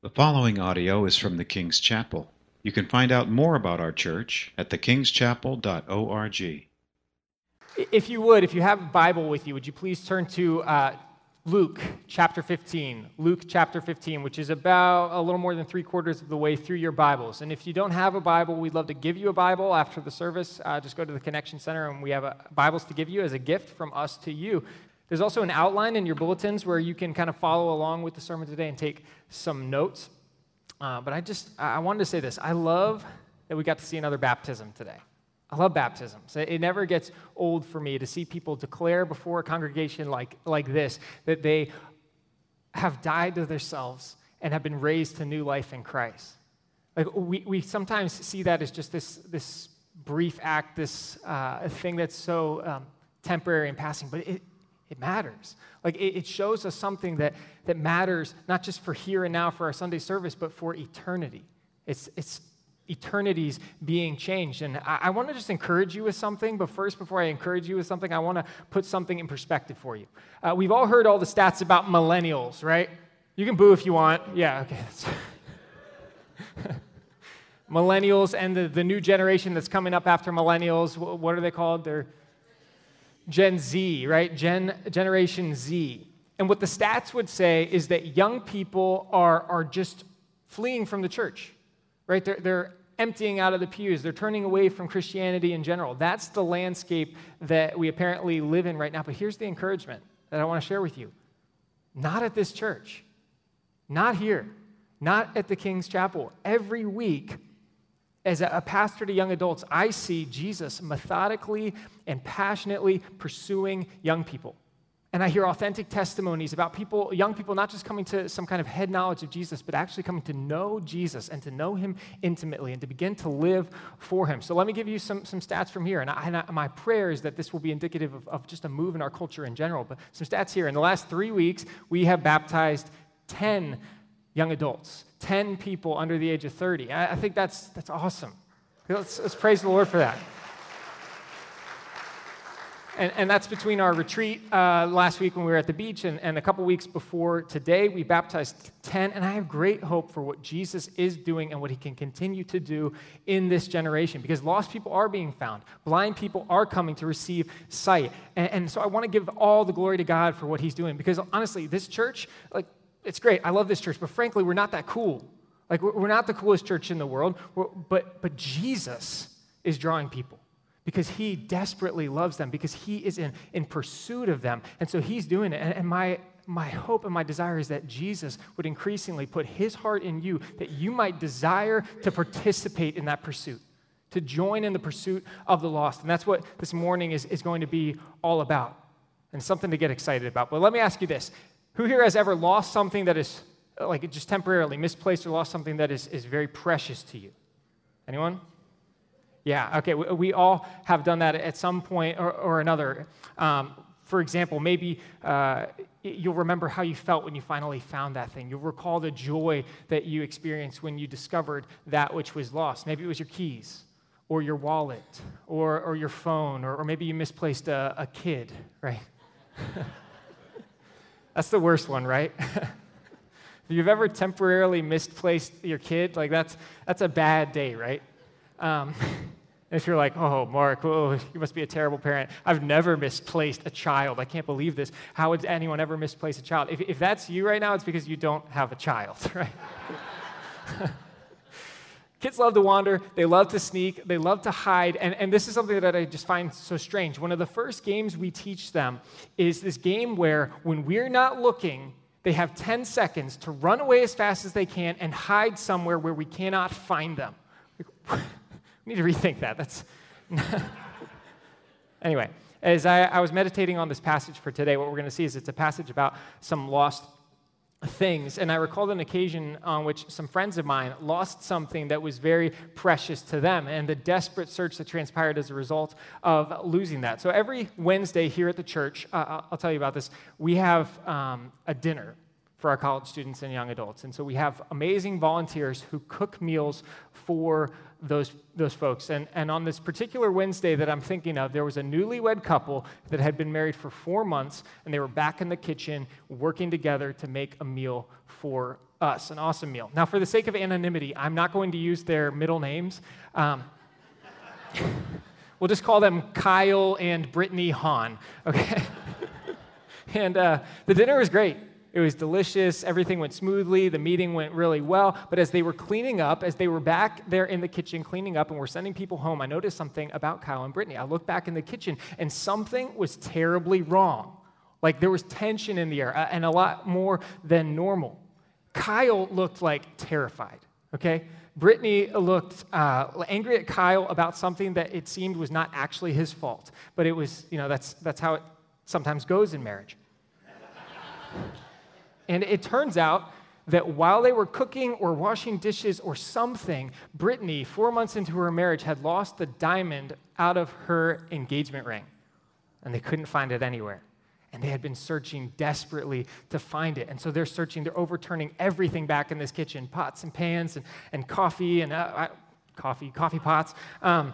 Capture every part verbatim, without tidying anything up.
The following audio is from the King's Chapel. You can find out more about our church at the kings chapel dot org. If you would, if you have a Bible with you, would you please turn to uh, Luke chapter fifteen. Luke chapter fifteen, which is about a little more than three quarters of the way through your Bibles. And if you don't have a Bible, we'd love to give you a Bible after the service. Uh, just go to the Connection Center, and we have a, Bibles to give you as a gift from us to you. There's also an outline in your bulletins where you can kind of follow along with the sermon today and take some notes. Uh, but I just, I wanted to say this. I love that we got to see another baptism today. I love baptisms. It never gets old for me to see people declare before a congregation like, like this that they have died to themselves and have been raised to new life in Christ. Like we, we sometimes see that as just this, this brief act, this uh, thing that's so um, temporary and passing, but it, it matters. Like it, it shows us something that, that matters not just for here and now for our Sunday service, but for eternity. It's, it's eternities being changed. And I, I want to just encourage you with something, but first, before I encourage you with something, I want to put something in perspective for you. Uh, we've all heard all the stats about millennials, right? You can boo if you want. Yeah, okay. Millennials and the, the new generation that's coming up after millennials, what are they called? They're Gen Z, right? Gen Generation Z. And what the stats would say is that young people are, are just fleeing from the church, right? They're, they're emptying out of the pews. They're turning away from Christianity in general. That's the landscape that we apparently live in right now. But here's the encouragement that I want to share with you. Not at this church. Not here. Not at the King's Chapel. Every week, as a pastor to young adults, I see Jesus methodically and passionately pursuing young people. And I hear authentic testimonies about people, young people, not just coming to some kind of head knowledge of Jesus, but actually coming to know Jesus and to know him intimately and to begin to live for him. So let me give you some, some stats from here. And, I, and I, my prayer is that this will be indicative of, of just a move in our culture in general. But some stats here. In the last three weeks, we have baptized ten young adults, ten people under the age of thirty. I, I think that's that's awesome. Let's, let's praise the Lord for that. And, and that's between our retreat uh, last week when we were at the beach and, and a couple weeks before today, we baptized ten. And I have great hope for what Jesus is doing and what he can continue to do in this generation, because lost people are being found. Blind people are coming to receive sight. And, and so I want to give all the glory to God for what he's doing, because honestly, this church, like, it's great. I love this church, but frankly, we're not that cool. Like, we're not the coolest church in the world, we're, but but Jesus is drawing people because he desperately loves them, because he is in, in pursuit of them, and so he's doing it. And, and my my hope and my desire is that Jesus would increasingly put his heart in you, that you might desire to participate in that pursuit, to join in the pursuit of the lost. And that's what this morning is, is going to be all about, and something to get excited about. But let me ask you this. Who here has ever lost something that is, like, just temporarily misplaced, or lost something that is, is very precious to you? Anyone? Yeah, okay, we, we all have done that at some point or, or another. Um, for example, maybe uh, you'll remember how you felt when you finally found that thing. You'll recall the joy that you experienced when you discovered that which was lost. Maybe it was your keys, or your wallet, or, or your phone, or, or maybe you misplaced a, a kid, right? That's the worst one, right? If you've ever temporarily misplaced your kid, like that's that's a bad day, right? Um, if you're like, oh, Mark, oh, you must be a terrible parent. I've never misplaced a child. I can't believe this. How would anyone ever misplace a child? If, if that's you right now, it's because you don't have a child, right? Kids love to wander, they love to sneak, they love to hide, and, and this is something that I just find so strange. One of the first games we teach them is this game where when we're not looking, they have ten seconds to run away as fast as they can and hide somewhere where we cannot find them. We need to rethink that. That's Anyway, as I, I was meditating on this passage for today, what we're going to see is it's a passage about some lost things, and I recalled an occasion on which some friends of mine lost something that was very precious to them, and the desperate search that transpired as a result of losing that. So every Wednesday here at the church, uh, I'll tell you about this, we have um, a dinner for our college students and young adults, and so we have amazing volunteers who cook meals for those those folks. And, and on this particular Wednesday that I'm thinking of, there was a newlywed couple that had been married for four months, and they were back in the kitchen working together to make a meal for us an awesome meal. Now, for the sake of anonymity, I'm not going to use their middle names. Um, we'll just call them Kyle and Brittany Hahn, okay? and uh, the dinner was great. It was delicious. Everything went smoothly. The meeting went really well. But as they were cleaning up, as they were back there in the kitchen cleaning up and we're sending people home, I noticed something about Kyle and Brittany. I looked back in the kitchen, and something was terribly wrong. Like there was tension in the air, uh, and a lot more than normal. Kyle looked like terrified, okay? Brittany looked uh, angry at Kyle about something that it seemed was not actually his fault. But it was, you know, that's, that's how it sometimes goes in marriage. And it turns out that while they were cooking or washing dishes or something, Brittany, four months into her marriage, had lost the diamond out of her engagement ring. And they couldn't find it anywhere. And they had been searching desperately to find it. And so they're searching, they're overturning everything back in this kitchen, pots and pans and, and coffee and uh, uh, coffee, coffee pots. Um,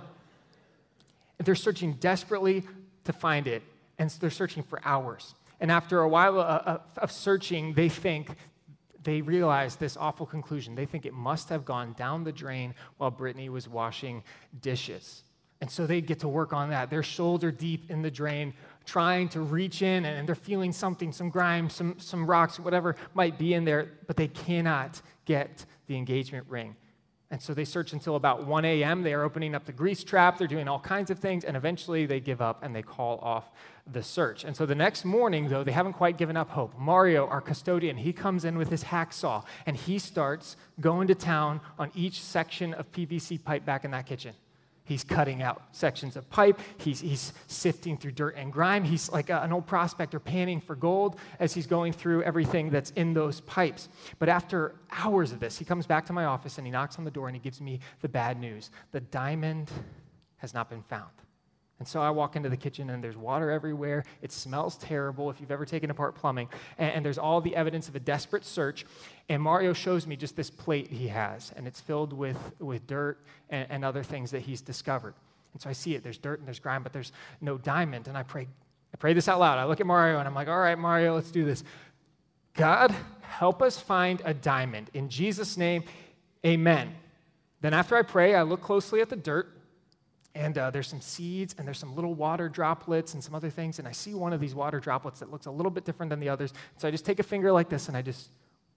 they're searching desperately to find it. And so they're searching for hours. And after a while of searching, they think, they realize this awful conclusion. They think it must have gone down the drain while Brittany was washing dishes. And so they get to work on that. They're shoulder deep in the drain, trying to reach in, and they're feeling something, some grime, some, some rocks, whatever might be in there, but they cannot get the engagement ring. And so they search until about one a.m. They are opening up the grease trap. They're doing all kinds of things. And eventually they give up and they call off the search. And so the next morning, though, they haven't quite given up hope. Mario, our custodian, he comes in with his hacksaw. And he starts going to town on each section of P V C pipe back in that kitchen. He's cutting out sections of pipe. He's, he's sifting through dirt and grime. He's like a, an old prospector panning for gold as he's going through everything that's in those pipes. But after hours of this, he comes back to my office and he knocks on the door and he gives me the bad news. The diamond has not been found. And so I walk into the kitchen and there's water everywhere. It smells terrible if you've ever taken apart plumbing. And, and there's all the evidence of a desperate search. And Mario shows me just this plate he has, and it's filled with, with dirt and, and other things that he's discovered. And so I see it. There's dirt and there's grime, but there's no diamond. And I pray, I pray this out loud. I look at Mario and I'm like, all right, Mario, let's do this. God, help us find a diamond. In Jesus' name, amen. Then after I pray, I look closely at the dirt. And uh, there's some seeds, and there's some little water droplets and some other things, and I see one of these water droplets that looks a little bit different than the others. So I just take a finger like this, and I just,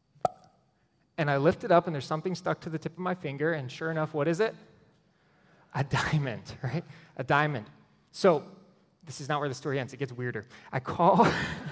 and I lift it up, and there's something stuck to the tip of my finger, and sure enough, what is it? A diamond, right? A diamond. So this is not where the story ends. It gets weirder. I call,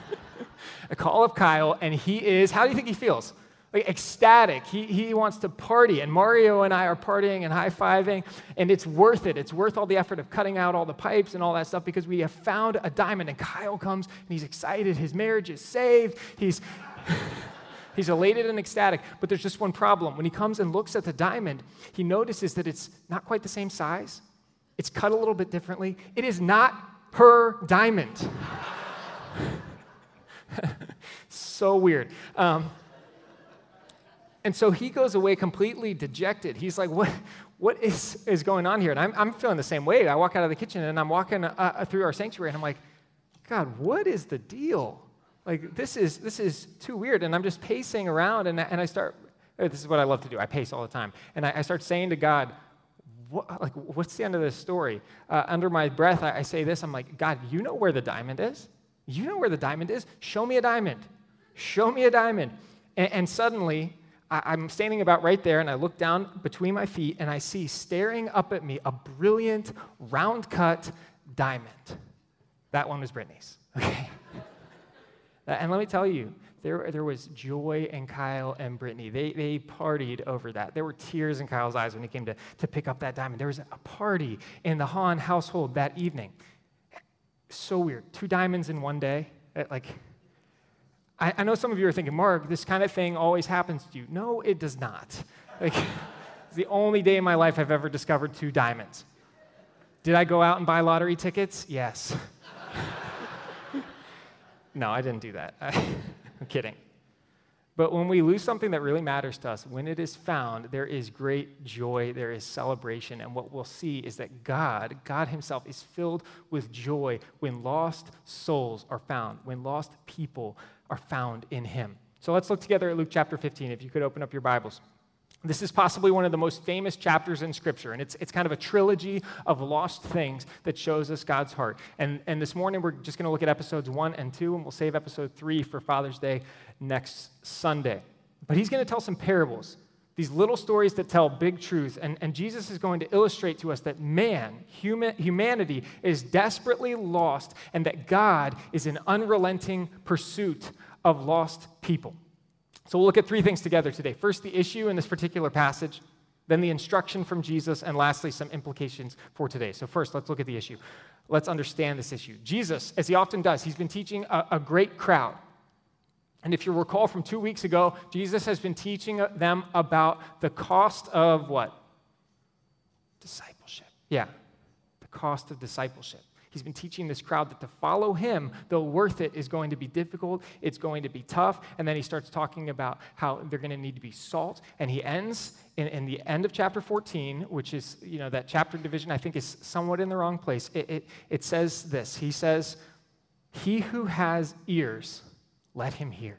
I call up Kyle, and he is, how do you think he feels? Like ecstatic. He, he wants to party. And Mario and I are partying and high-fiving, and it's worth it. It's worth all the effort of cutting out all the pipes and all that stuff because we have found a diamond. And Kyle comes, and he's excited. His marriage is saved. He's, he's elated and ecstatic. But there's just one problem. When he comes and looks at the diamond, he notices that it's not quite the same size. It's cut a little bit differently. It is not her diamond. So weird. Um, And so he goes away completely dejected. He's like, what, what is, is going on here? And I'm, I'm feeling the same way. I walk out of the kitchen, and I'm walking uh, through our sanctuary, and I'm like, God, what is the deal? Like, this is this is too weird. And I'm just pacing around, and, and I start, this is what I love to do. I pace all the time. And I, I start saying to God, what, like, what's the end of this story? Uh, under my breath, I, I say this. I'm like, God, you know where the diamond is? You know where the diamond is? Show me a diamond. Show me a diamond. And, and suddenly, I'm standing about right there, and I look down between my feet, and I see staring up at me a brilliant, round-cut diamond. That one was Brittany's, okay? And let me tell you, there, there was joy in Kyle and Brittany. They, they partied over that. There were tears in Kyle's eyes when he came to, to pick up that diamond. There was a party in the Hahn household that evening. So weird. Two diamonds in one day. Like... I know some of you are thinking, Mark, this kind of thing always happens to you. No, it does not. Like, it's the only day in my life I've ever discovered two diamonds. Did I go out and buy lottery tickets? Yes. No, I didn't do that. I'm kidding. But when we lose something that really matters to us, when it is found, there is great joy, there is celebration, and what we'll see is that God, God himself, is filled with joy when lost souls are found, when lost people are found in him. So let's look together at Luke chapter fifteen, if you could open up your Bibles. This is possibly one of the most famous chapters in Scripture, and it's, it's kind of a trilogy of lost things that shows us God's heart. And, and this morning, we're just going to look at episodes one and two, and we'll save episode three for Father's Day next Sunday. But he's going to tell some parables, these little stories that tell big truths, and, and Jesus is going to illustrate to us that man, human, humanity, is desperately lost, and that God is in unrelenting pursuit of lost people. So we'll look at three things together today. First, the issue in this particular passage, then the instruction from Jesus, and lastly, some implications for today. So first, let's look at the issue. Let's understand this issue. Jesus, as he often does, he's been teaching a, a great crowd. And if you recall from two weeks ago, Jesus has been teaching them about the cost of what? Discipleship. Yeah, the cost of discipleship. He's been teaching this crowd that to follow him, though worth it, is going to be difficult, it's going to be tough, and then he starts talking about how they're going to need to be salt, and he ends in, in the end of chapter fourteen, which is, you know, that chapter division I think is somewhat in the wrong place. It, it, it says this, he says, "He who has ears, let him hear."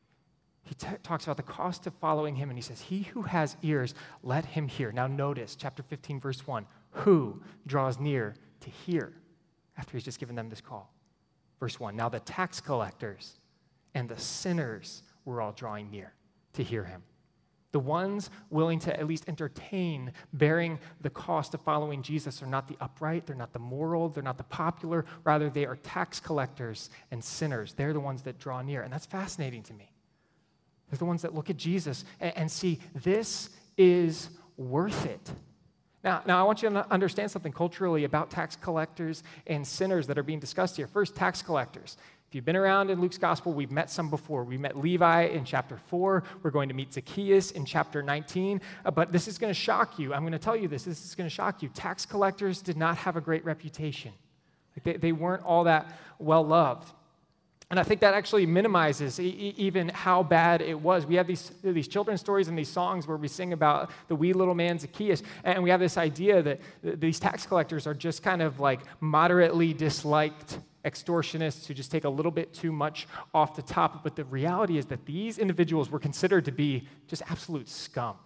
He t- talks about the cost of following him, and he says, "He who has ears, let him hear." Now notice, chapter fifteen, verse one, who draws near to hear? After he's just given them this call. Verse one, now the tax collectors and the sinners were all drawing near to hear him. The ones willing to at least entertain bearing the cost of following Jesus are not the upright, they're not the moral, they're not the popular, rather they are tax collectors and sinners. They're the ones that draw near, and that's fascinating to me. They're the ones that look at Jesus and, and see, this is worth it. Now, now, I want you to understand something culturally about tax collectors and sinners that are being discussed here. First, tax collectors. If you've been around in Luke's gospel, we've met some before. We met Levi in chapter four. We're going to meet Zacchaeus in chapter nineteen. Uh, but this is going to shock you. I'm going to tell you this. This is going to shock you. Tax collectors did not have a great reputation. Like they, they weren't all that well-loved. And I think that actually minimizes e- even how bad it was. We have these, these children's stories and these songs where we sing about the wee little man Zacchaeus, and we have this idea that th- these tax collectors are just kind of like moderately disliked extortionists who just take a little bit too much off the top. But the reality is that these individuals were considered to be just absolute scum.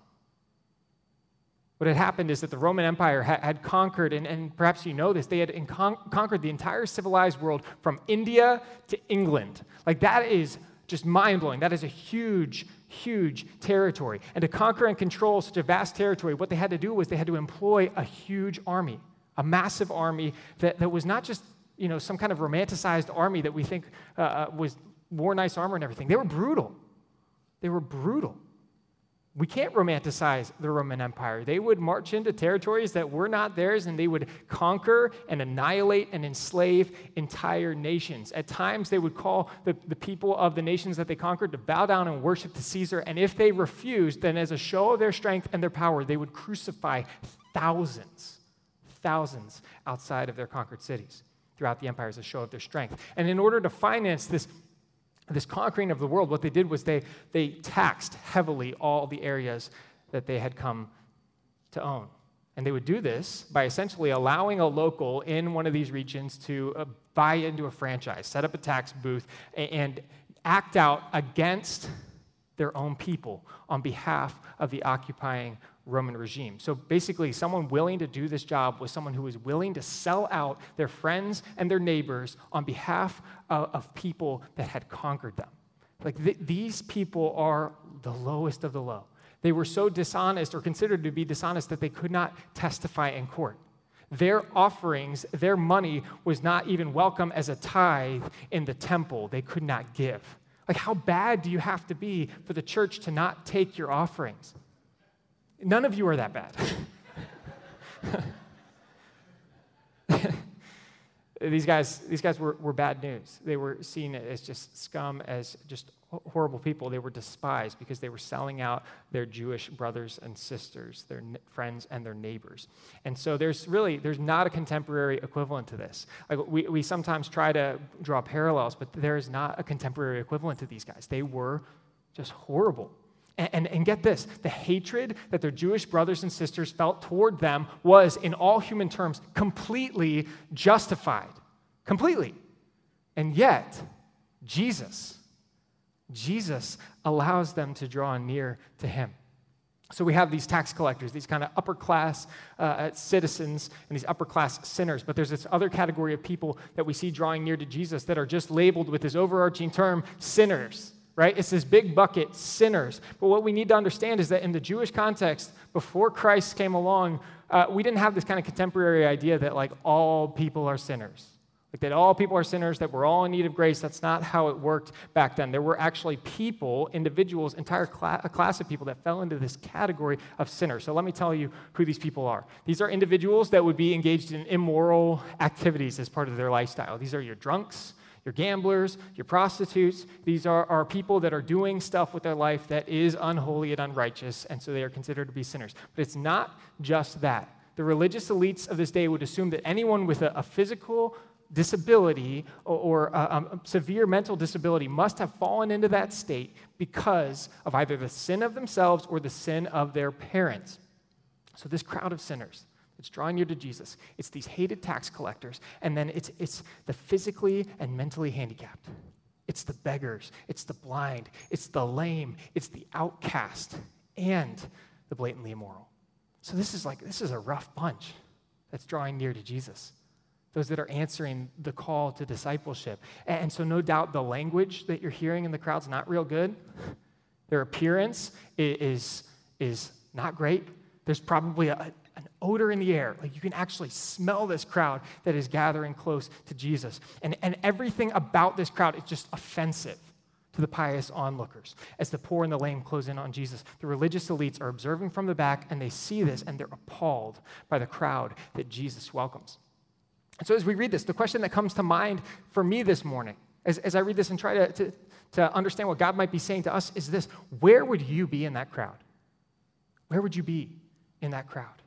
What had happened is that the Roman Empire had, had conquered, and, and perhaps you know this, they had con- conquered the entire civilized world from India to England. Like that is just mind-blowing. That is a huge, huge territory. And to conquer and control such a vast territory, what they had to do was they had to employ a huge army, a massive army that, that was not just, you know, some kind of romanticized army that we think uh, was wore nice armor and everything. They were brutal. They were brutal. We can't romanticize the Roman Empire. They would march into territories that were not theirs, and they would conquer and annihilate and enslave entire nations. At times, they would call the, the people of the nations that they conquered to bow down and worship to Caesar, and if they refused, then as a show of their strength and their power, they would crucify thousands, thousands outside of their conquered cities throughout the empire as a show of their strength. And in order to finance this This conquering of the world, what they did was they, they taxed heavily all the areas that they had come to own. And they would do this by essentially allowing a local in one of these regions to uh, buy into a franchise, set up a tax booth, and, and act out against their own people on behalf of the occupying Roman regime. So basically, someone willing to do this job was someone who was willing to sell out their friends and their neighbors on behalf of, of people that had conquered them. Like th- these people are the lowest of the low. They were so dishonest or considered to be dishonest that they could not testify in court. Their offerings, their money was not even welcome as a tithe in the temple. They could not give. Like how bad do you have to be for the church to not take your offerings? None of you are that bad. these guys, these guys were, were bad news. They were seen as just scum, as just horrible people. They were despised because they were selling out their Jewish brothers and sisters, their n- friends and their neighbors. And so there's really, there's not a contemporary equivalent to this. Like we, we sometimes try to draw parallels, but there is not a contemporary equivalent to these guys. They were just horrible. And, and, and get this, the hatred that their Jewish brothers and sisters felt toward them was, in all human terms, completely justified. Completely. And yet, Jesus, Jesus allows them to draw near to him. So we have these tax collectors, these kind of upper class uh, citizens and these upper class sinners. But there's this other category of people that we see drawing near to Jesus that are just labeled with this overarching term, sinners, right? It's this big bucket, sinners. But what we need to understand is that in the Jewish context, before Christ came along, uh, we didn't have this kind of contemporary idea that like all people are sinners. Like that all people are sinners, that we're all in need of grace. That's not how it worked back then. There were actually people, individuals, entire cla- a class of people that fell into this category of sinners. So let me tell you who these people are. These are individuals that would be engaged in immoral activities as part of their lifestyle. These are your drunks, your gamblers, your prostitutes. These are, are people that are doing stuff with their life that is unholy and unrighteous, and so they are considered to be sinners. But it's not just that. The religious elites of this day would assume that anyone with a, a physical disability or, or a, a severe mental disability must have fallen into that state because of either the sin of themselves or the sin of their parents. So this crowd of sinners that's drawing near to Jesus, it's these hated tax collectors, and then it's, it's the physically and mentally handicapped. It's the beggars, it's the blind, it's the lame, it's the outcast, and the blatantly immoral. So this is like, this is a rough bunch that's drawing near to Jesus. Those that are answering the call to discipleship. And so no doubt the language that you're hearing in the crowd's not real good. Their appearance is, is not great. There's probably a, an odor in the air. Like you can actually smell this crowd that is gathering close to Jesus. And, and everything about this crowd is just offensive to the pious onlookers. As the poor and the lame close in on Jesus, the religious elites are observing from the back, and they see this, and they're appalled by the crowd that Jesus welcomes. And so as we read this, the question that comes to mind for me this morning, as, as I read this and try to, to, to understand what God might be saying to us, is this: where would you be in that crowd? Where would you be in that crowd?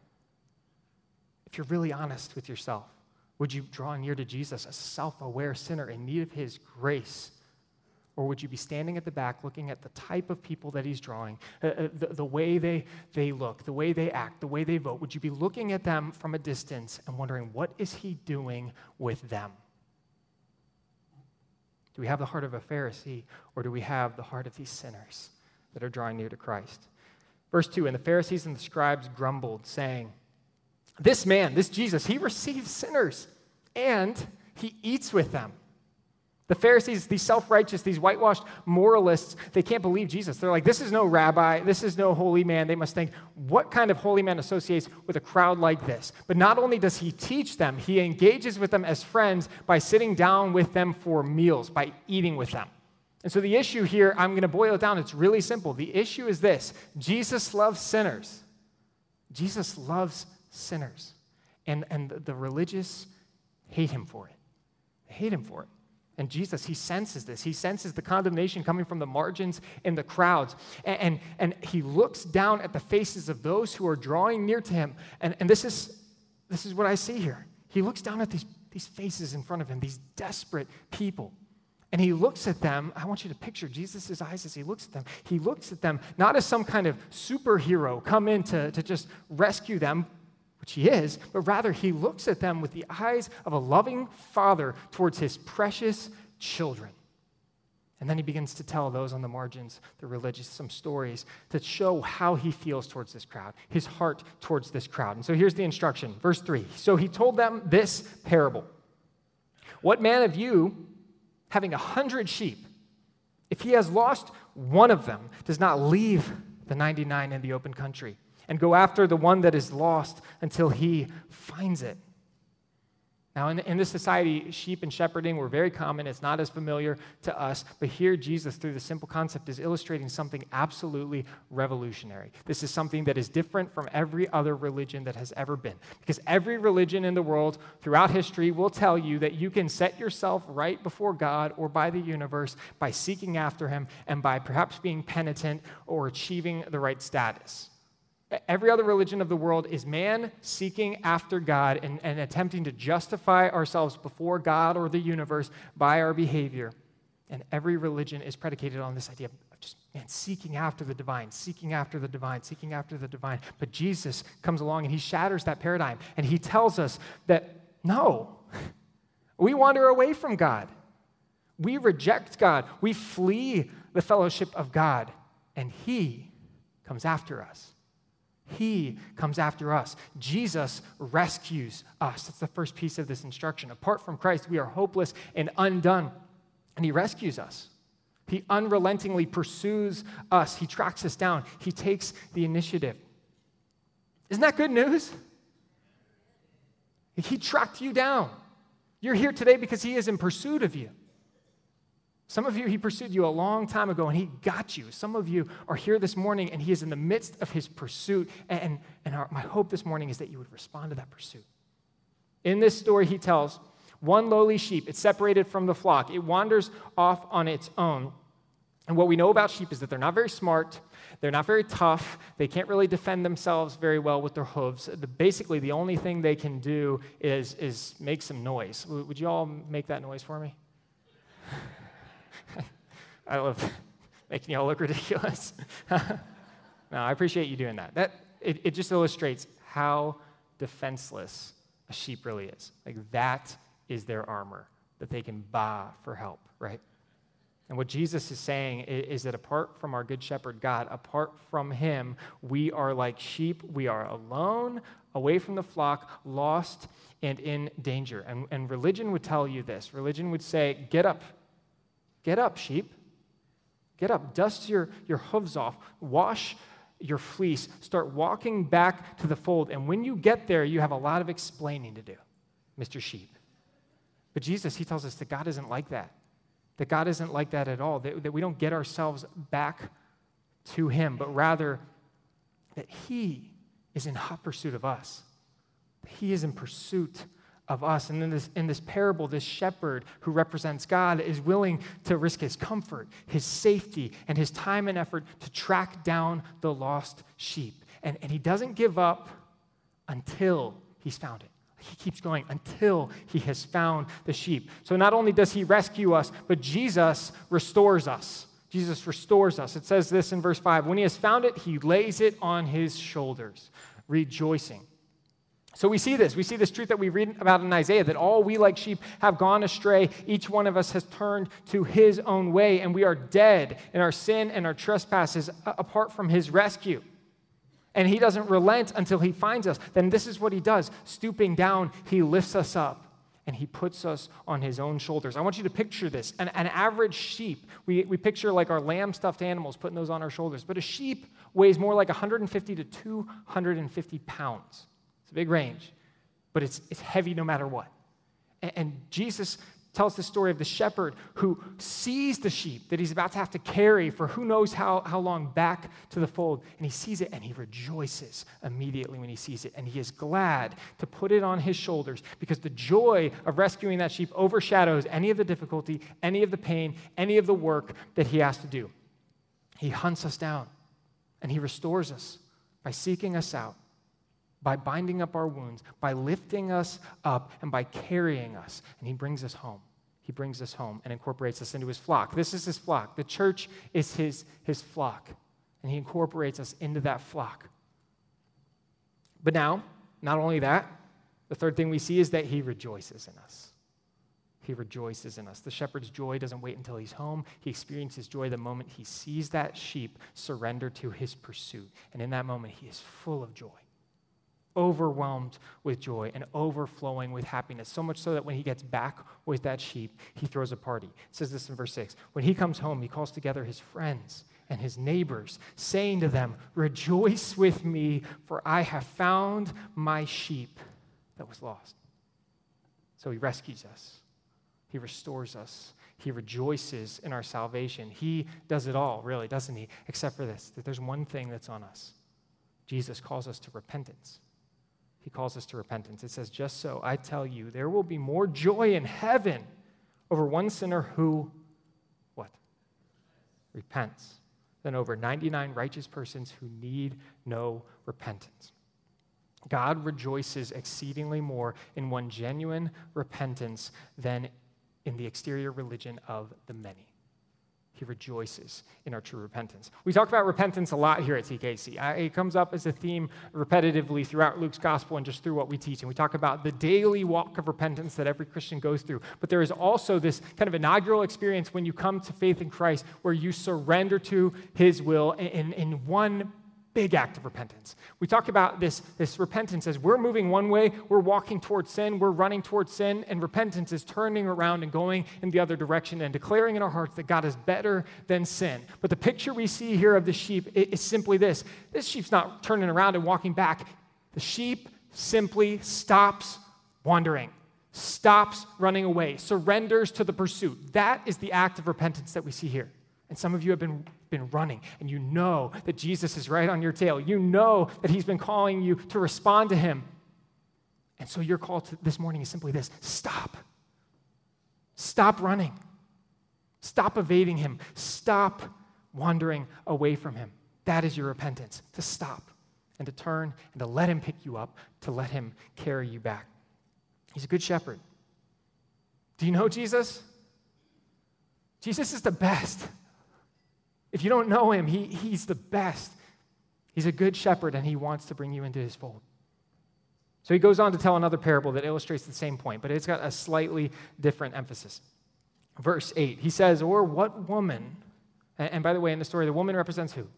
If you're really honest with yourself, would you draw near to Jesus, a self-aware sinner in need of his grace? Or would you be standing at the back looking at the type of people that he's drawing, uh, the, the way they, they look, the way they act, the way they vote? Would you be looking at them from a distance and wondering, what is he doing with them? Do we have the heart of a Pharisee, or do we have the heart of these sinners that are drawing near to Christ? Verse two, and the Pharisees and the scribes grumbled, saying, this man, this Jesus, he receives sinners, and he eats with them. The Pharisees, these self-righteous, these whitewashed moralists, they can't believe Jesus. They're like, this is no rabbi, this is no holy man. They must think, what kind of holy man associates with a crowd like this? But not only does he teach them, he engages with them as friends by sitting down with them for meals, by eating with them. And so the issue here, I'm going to boil it down, it's really simple. The issue is this: Jesus loves sinners. Jesus loves sinners. And, and the religious hate him for it. They hate him for it. And Jesus, he senses this. He senses the condemnation coming from the margins and the crowds. And, and, and he looks down at the faces of those who are drawing near to him. And, and this is, this is what I see here. He looks down at these, these faces in front of him, these desperate people. And he looks at them. I want you to picture Jesus' eyes as he looks at them. He looks at them not as some kind of superhero come in to, to just rescue them, which he is, but rather he looks at them with the eyes of a loving father towards his precious children. And then he begins to tell those on the margins, the religious, some stories that show how he feels towards this crowd, his heart towards this crowd. And so here's the instruction, verse three. So he told them this parable. What man of you, having a hundred sheep, if he has lost one of them, does not leave the ninety-nine in the open country and go after the one that is lost until he finds it? Now, in, in this society, sheep and shepherding were very common. It's not as familiar to us. But here, Jesus, through the simple concept, is illustrating something absolutely revolutionary. This is something that is different from every other religion that has ever been. Because every religion in the world throughout history will tell you that you can set yourself right before God or by the universe by seeking after him and by perhaps being penitent or achieving the right status. Every other religion of the world is man seeking after God and, and attempting to justify ourselves before God or the universe by our behavior. And every religion is predicated on this idea of just, man, seeking after the divine, seeking after the divine, seeking after the divine. But Jesus comes along and he shatters that paradigm. And he tells us that, no, we wander away from God. We reject God. We flee the fellowship of God, and he comes after us. He comes after us. Jesus rescues us. That's the first piece of this instruction. Apart from Christ, we are hopeless and undone, and he rescues us. He unrelentingly pursues us. He tracks us down. He takes the initiative. Isn't that good news? He tracked you down. You're here today because he is in pursuit of you. Some of you, he pursued you a long time ago, and he got you. Some of you are here this morning, and he is in the midst of his pursuit. And, and our, my hope this morning is that you would respond to that pursuit. In this story, he tells, one lowly sheep, it's separated from the flock. It wanders off on its own. And what we know about sheep is that they're not very smart. They're not very tough. They can't really defend themselves very well with their hooves. The, basically, the only thing they can do is, is make some noise. Would you all make that noise for me? I love making y'all look ridiculous. No, I appreciate you doing that. That it, it just illustrates how defenseless a sheep really is. Like, that is their armor, that they can baa for help, right? And what Jesus is saying is, is that apart from our good shepherd God, apart from him, we are like sheep. We are alone, away from the flock, lost and in danger. And, and religion would tell you this. Religion would say, get up. Get up, sheep. Get up. Dust your, your hooves off. Wash your fleece. Start walking back to the fold. And when you get there, you have a lot of explaining to do, Mister Sheep. But Jesus, he tells us that God isn't like that. That God isn't like that at all. That, that we don't get ourselves back to him, but rather that he is in hot pursuit of us. He is in pursuit of us. And in this, in this parable, this shepherd who represents God is willing to risk his comfort, his safety, and his time and effort to track down the lost sheep. And, and he doesn't give up until he's found it. He keeps going until he has found the sheep. So not only does he rescue us, but Jesus restores us. Jesus restores us. It says this in verse five, when he has found it, he lays it on his shoulders, rejoicing. So we see this. We see this truth that we read about in Isaiah, that all we like sheep have gone astray. Each one of us has turned to his own way, and we are dead in our sin and our trespasses apart from his rescue. And he doesn't relent until he finds us. Then this is what he does. Stooping down, he lifts us up, and he puts us on his own shoulders. I want you to picture this. An, an average sheep, we, we picture like our lamb stuffed animals, putting those on our shoulders. But a sheep weighs more like one hundred fifty to two hundred fifty pounds. It's a big range, but it's, it's heavy no matter what. And, and Jesus tells the story of the shepherd who sees the sheep that he's about to have to carry for who knows how, how long back to the fold. And he sees it, and he rejoices immediately when he sees it. And he is glad to put it on his shoulders because the joy of rescuing that sheep overshadows any of the difficulty, any of the pain, any of the work that he has to do. He hunts us down, and he restores us by seeking us out, by binding up our wounds, by lifting us up, and by carrying us. And he brings us home. He brings us home and incorporates us into his flock. This is his flock. The church is his, his flock. And he incorporates us into that flock. But now, not only that, the third thing we see is that he rejoices in us. He rejoices in us. The shepherd's joy doesn't wait until he's home. He experiences joy the moment he sees that sheep surrender to his pursuit. And in that moment, he is full of joy. Overwhelmed with joy and overflowing with happiness, so much so that when he gets back with that sheep, he throws a party. It says this in verse six. When he comes home, he calls together his friends and his neighbors, saying to them, rejoice with me, for I have found my sheep that was lost. So he rescues us. He restores us. He rejoices in our salvation. He does it all, really, doesn't he? Except for this, that there's one thing that's on us. Jesus calls us to repentance. He calls us to repentance. It says, just so I tell you, there will be more joy in heaven over one sinner who, what? Repents, than over ninety-nine righteous persons who need no repentance. God rejoices exceedingly more in one genuine repentance than in the exterior religion of the many. he rejoices in our true repentance. We talk about repentance a lot here at T K C. I, it comes up as a theme repetitively throughout Luke's gospel and just through what we teach. And we talk about the daily walk of repentance that every Christian goes through. But there is also this kind of inaugural experience when you come to faith in Christ where you surrender to his will in, in, in one big act of repentance. We talk about this, this repentance as we're moving one way, we're walking towards sin, we're running towards sin, and repentance is turning around and going in the other direction and declaring in our hearts that God is better than sin. But the picture we see here of the sheep is simply this. This sheep's not turning around and walking back. The sheep simply stops wandering, stops running away, surrenders to the pursuit. That is the act of repentance that we see here. And some of you have been, been running, and you know that Jesus is right on your tail. You know that he's been calling you to respond to him. And so your call to this morning is simply this: stop. Stop running. Stop evading him. Stop wandering away from him. That is your repentance, to stop and to turn and to let him pick you up, to let him carry you back. He's a good shepherd. Do you know Jesus? Jesus is the best. If you don't know him, he, he's the best. He's a good shepherd, and he wants to bring you into his fold. So he goes on to tell another parable that illustrates the same point, but it's got a slightly different emphasis. Verse eight, he says, or what woman, and, and by the way, in the story, the woman represents who?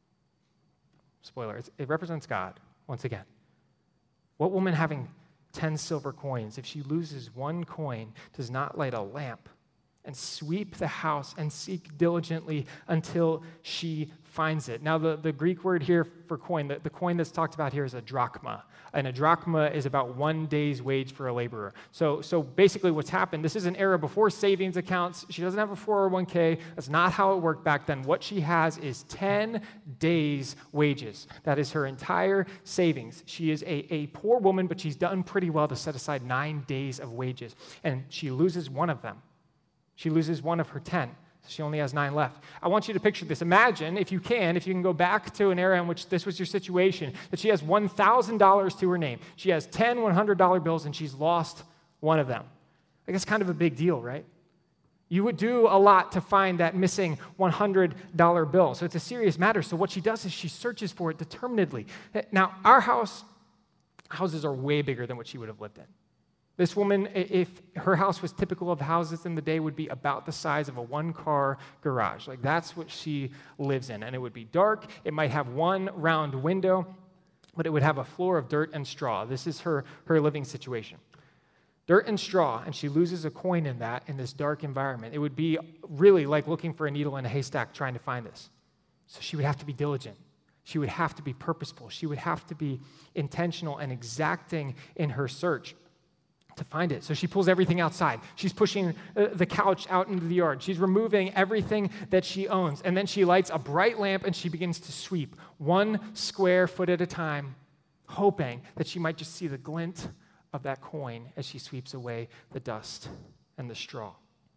Spoiler, it's, it represents God, once again. What woman having ten silver coins, if she loses one coin, does not light a lamp and sweep the house and seek diligently until she finds it? Now, the, the Greek word here for coin, the, the coin that's talked about here is a drachma. And a drachma is about one day's wage for a laborer. So, so basically what's happened, this is an era before savings accounts. She doesn't have a four oh one k. That's not how it worked back then. What she has is ten days' wages. That is her entire savings. She is a, a poor woman, but she's done pretty well to set aside nine days of wages. And she loses one of them. She loses one of her ten. She only has nine left. I want you to picture this. Imagine, if you can, if you can go back to an era in which this was your situation, that she has one thousand dollars to her name. She has ten one hundred dollar bills, and she's lost one of them. Like, that's kind of a big deal, right? You would do a lot to find that missing one hundred dollar bill. So it's a serious matter. So what she does is she searches for it determinedly. Now, our house, houses are way bigger than what she would have lived in. This woman, if her house was typical of houses in the day, would be about the size of a one-car garage. Like, that's what she lives in. And it would be dark. It might have one round window, but it would have a floor of dirt and straw. This is her, her living situation. Dirt and straw, and she loses a coin in that, in this dark environment. It would be really like looking for a needle in a haystack trying to find this. So she would have to be diligent. She would have to be purposeful. She would have to be intentional and exacting in her search to find it. So she pulls everything outside. She's pushing uh, the couch out into the yard. She's removing everything that she owns. And then she lights a bright lamp and she begins to sweep one square foot at a time, hoping that she might just see the glint of that coin as she sweeps away the dust and the straw.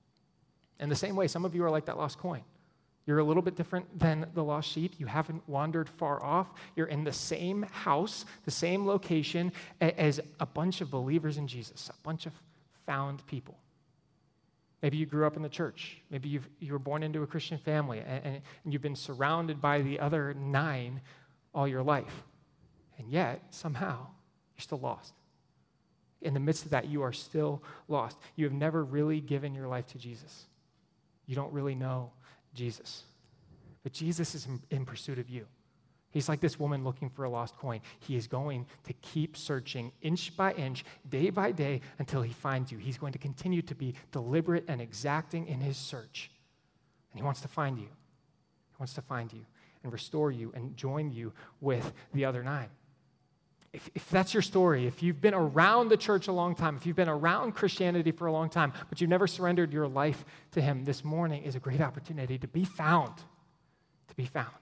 In the same way, some of you are like that lost coin. You're a little bit different than the lost sheep. You haven't wandered far off. You're in the same house, the same location as a bunch of believers in Jesus, a bunch of found people. Maybe you grew up in the church. Maybe you've, you were born into a Christian family, and, and, and you've been surrounded by the other nine all your life. And yet, somehow, you're still lost. In the midst of that, you are still lost. You have never really given your life to Jesus. You don't really know Jesus. But Jesus is in, in pursuit of you. He's like this woman looking for a lost coin. He is going to keep searching inch by inch, day by day, until he finds you. He's going to continue to be deliberate and exacting in his search. And he wants to find you. He wants to find you and restore you and join you with the other nine. If, if that's your story, if you've been around the church a long time, if you've been around Christianity for a long time, but you've never surrendered your life to him, this morning is a great opportunity to be found, to be found.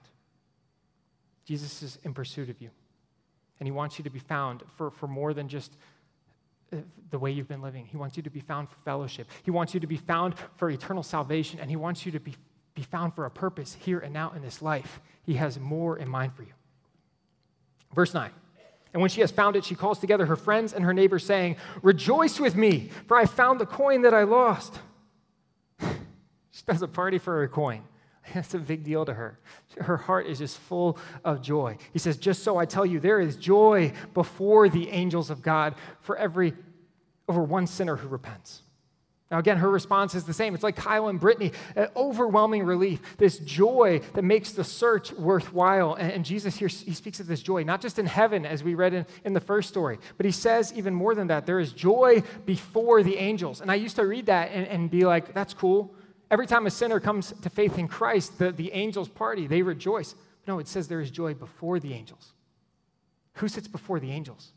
Jesus is in pursuit of you, and he wants you to be found for, for more than just the way you've been living. He wants you to be found for fellowship. He wants you to be found for eternal salvation, and he wants you to be, be found for a purpose here and now in this life. He has more in mind for you. Verse nine. And when she has found it, she calls together her friends and her neighbors, saying, "Rejoice with me, for I found the coin that I lost." She does a party for her coin. That's a big deal to her. Her heart is just full of joy. He says, just so I tell you, there is joy before the angels of God for every, over one sinner who repents. Now, again, her response is the same. It's like Kyle and Brittany, an overwhelming relief, this joy that makes the search worthwhile. And, and Jesus here, he speaks of this joy, not just in heaven, as we read in, in the first story, but he says even more than that. There is joy before the angels. And I used to read that and, and be like, that's cool. Every time a sinner comes to faith in Christ, the, the angels party, they rejoice. No, it says there is joy before the angels. Who sits before the angels?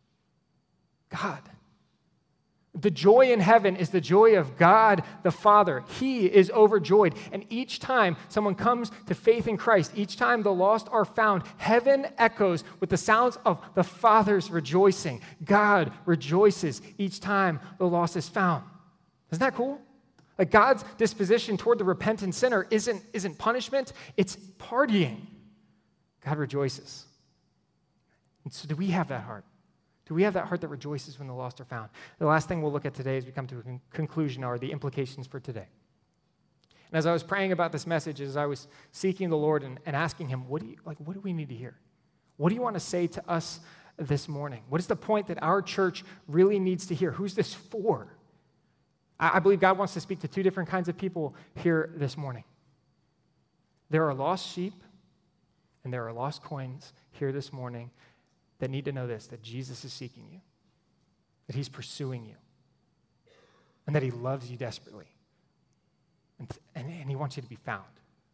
God. The joy in heaven is the joy of God the Father. He is overjoyed. And each time someone comes to faith in Christ, each time the lost are found, heaven echoes with the sounds of the Father's rejoicing. God rejoices each time the lost is found. Isn't that cool? Like God's disposition toward the repentant sinner isn't, isn't punishment, it's partying. God rejoices. And so do we have that heart? Do we have that heart that rejoices when the lost are found? The last thing we'll look at today as we come to a con- conclusion are the implications for today. And as I was praying about this message, as I was seeking the Lord and, and asking him, what do you, like, what do we need to hear? What do you want to say to us this morning? What is the point that our church really needs to hear? Who's this for? I, I believe God wants to speak to two different kinds of people here this morning. There are lost sheep and there are lost coins here this morning that need to know this, that Jesus is seeking you, that he's pursuing you, and that he loves you desperately, and, and, and he wants you to be found.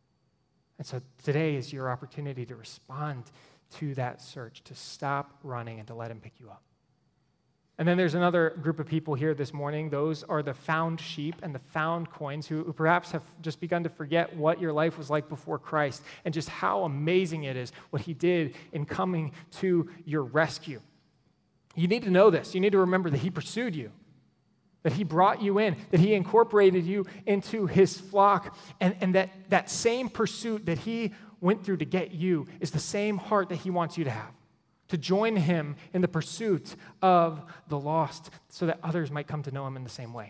And so today is your opportunity to respond to that search, to stop running and to let him pick you up. And then there's another group of people here this morning. Those are the found sheep and the found coins who, who perhaps have just begun to forget what your life was like before Christ and just how amazing it is what he did in coming to your rescue. You need to know this. You need to remember that he pursued you, that he brought you in, that he incorporated you into his flock, and, and that that same pursuit that he went through to get you is the same heart that he wants you to have. To join him in the pursuit of the lost so that others might come to know him in the same way.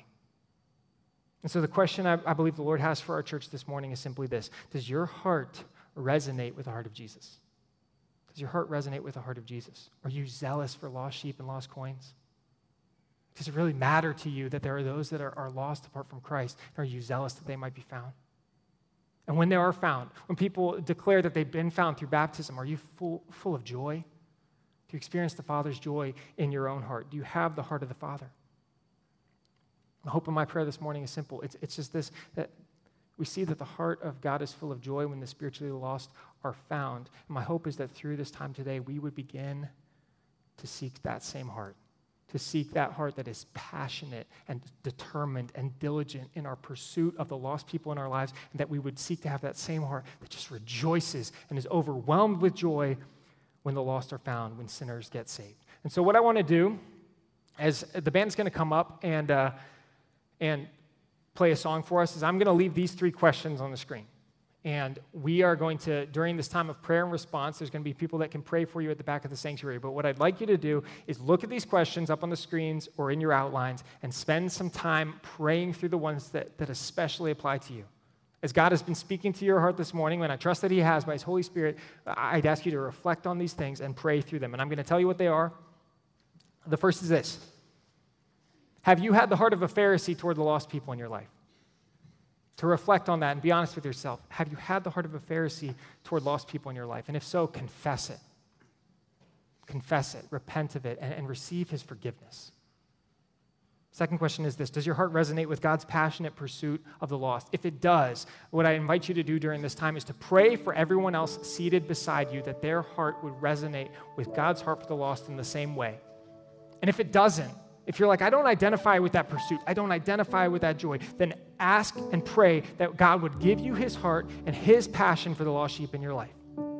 And so the question I, I believe the Lord has for our church this morning is simply this. Does your heart resonate with the heart of Jesus? Does your heart resonate with the heart of Jesus? Are you zealous for lost sheep and lost coins? Does it really matter to you that there are those that are, are lost apart from Christ? Are you zealous that they might be found? And when they are found, when people declare that they've been found through baptism, are you full, full of joy? Do you experience the Father's joy in your own heart? Do you have the heart of the Father? The hope of my prayer this morning is simple. It's, it's just this, that we see that the heart of God is full of joy when the spiritually lost are found. And my hope is that through this time today, we would begin to seek that same heart, to seek that heart that is passionate and determined and diligent in our pursuit of the lost people in our lives, and that we would seek to have that same heart that just rejoices and is overwhelmed with joy when the lost are found, when sinners get saved. And so what I want to do is the band's going to come up and, uh, and play a song for us is I'm going to leave these three questions on the screen. And we are going to, during this time of prayer and response, there's going to be people that can pray for you at the back of the sanctuary. But what I'd like you to do is look at these questions up on the screens or in your outlines and spend some time praying through the ones that, that especially apply to you. As God has been speaking to your heart this morning, and I trust that he has by his Holy Spirit, I'd ask you to reflect on these things and pray through them. And I'm going to tell you what they are. The first is this. Have you had the heart of a Pharisee toward the lost people in your life? To reflect on that and be honest with yourself. Have you had the heart of a Pharisee toward lost people in your life? And if so, confess it. Confess it, repent of it, and, and receive his forgiveness. Second question is this. Does your heart resonate with God's passionate pursuit of the lost? If it does, what I invite you to do during this time is to pray for everyone else seated beside you that their heart would resonate with God's heart for the lost in the same way. And if it doesn't, if you're like, I don't identify with that pursuit, I don't identify with that joy, then ask and pray that God would give you his heart and his passion for the lost sheep in your life.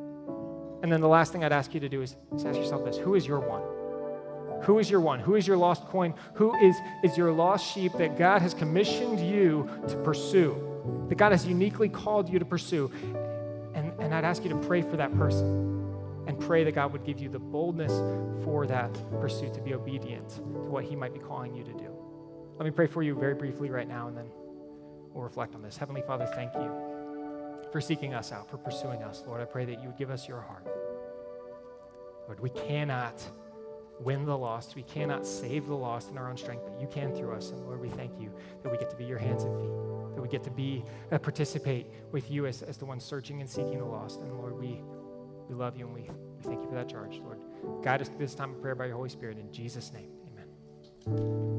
And then the last thing I'd ask you to do is, is ask yourself this. Who is your one? Who is your one? Who is your lost coin? Who is, is your lost sheep that God has commissioned you to pursue, that God has uniquely called you to pursue? And, and I'd ask you to pray for that person and pray that God would give you the boldness for that pursuit, to be obedient to what he might be calling you to do. Let me pray for you very briefly right now, and then we'll reflect on this. Heavenly Father, thank you. for seeking us out, for pursuing us. Lord, I pray that you would give us your heart. Lord, we cannot win the lost. We cannot save the lost in our own strength, but you can through us. And Lord, we thank you that we get to be your hands and feet, that we get to be, uh, participate with you as, as the one searching and seeking the lost. And Lord, we, we love you and we, we thank you for that charge, Lord. Guide us through this time of prayer by your Holy Spirit. In Jesus' name, amen.